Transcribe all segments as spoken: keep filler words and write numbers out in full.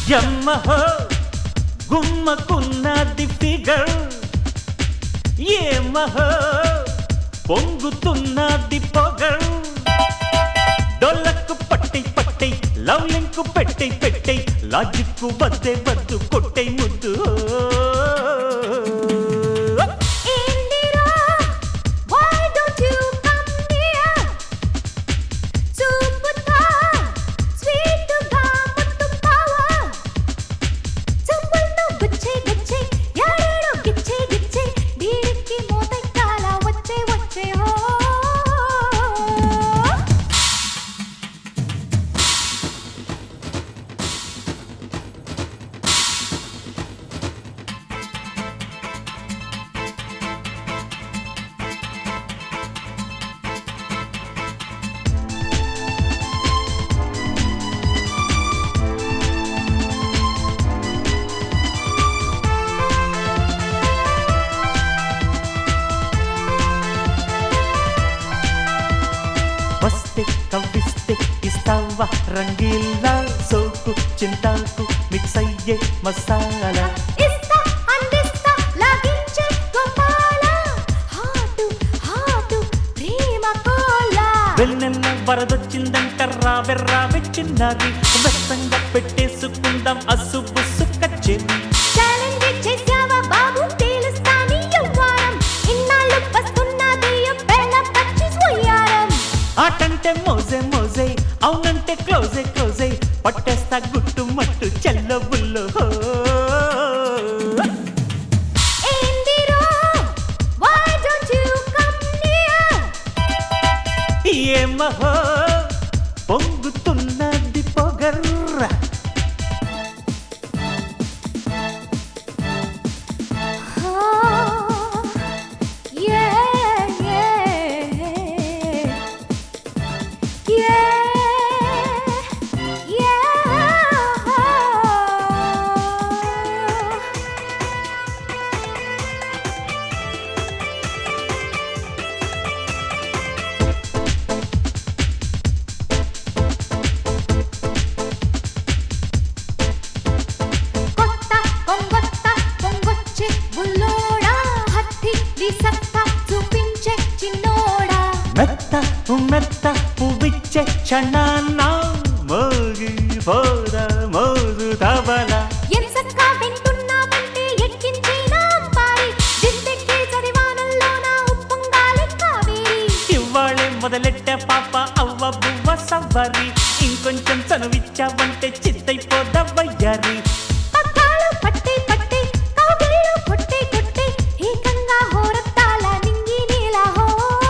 యమ్మహో గుమ్మకున్నది ఫిగర్, ఏమహో పొంగుతున్నది పొగర్. డొల్లకు పట్టై పట్టై లవ్ లింకు పెట్టై పెట్టై లాజిక్కు వద్దే వద్దు కొట్టై ముద్దు. వస్తే కవ్విస్తే ఇస్తావా రంగీలా, సోకు చింతాకు మిక్స్ అయ్యే మసాలా. ఇస్తా అందిస్తా లాగించే గోపాల, హాటు హాటు ప్రేమ కోలా. వెన్నెల వరదొచ్చిందంట రావె రావె చిన్నారి, వెస్తంగా పెట్టేసుకుందాం అసు బుస్సు కచ్చేరి. ఛాలెంజ్ చేసావా బాబు తేలుస్తా నీ యవ్వారం, ఇన్నాళ్ళు వస్తున్నది పెళ్ళ పచ్చి సోయారం. ఆటంటే మోజే మోజే అవునంటే క్లోజే క్లోజే, పట్టేస్తా గుట్టు మట్టు చెల్ల బుల్లు. ఏందిరో why don't you come near? ఏమహో పొంగుతున్నది పొగర్ర. Oh, yeah, yeah, yeah, yeah. కొత్త కొంగొత్త పొంగొచ్చే బుల్లోడా, హత్తి నీ సత్తా చూపించే చిన్నోడా. మెత్త మెత్త పువ్విచ్చే క్షణాన్న మోగి పోద మోదు తబల. ఎంచక్కా వింటున్నావంటే ఎక్కించేనా అంబారి, జిందెక్కే చదివానల్లోన ఉప్పొంగాలి కావేరి. ఇవ్వాళే మొదలెట్టే పాప అవ్వ బువ్వ సవ్వరి, ఇంకొంచెం చనువిచ్చావంటే చిత్తైపోదవ్వయ్యారి. పక్కాలు పట్టే పట్టే కౌగిళ్ళు కొట్టే కొట్టే, ఏకంగా హోరత్తాల నింగి నీల హో.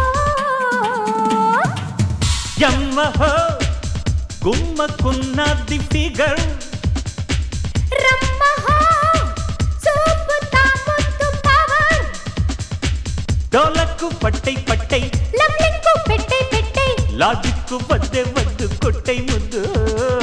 యమ్మహో గుమ్మకున్నది ఫిగర్, రమ్మహో చూపుతా ముద్దు పవర్. డోలకు పట్టై పట్టై లవ్ లింకు పెట్టే పెట్టే లాజిక్కు వద్దే వద్దు కొట్టై ముద్దు.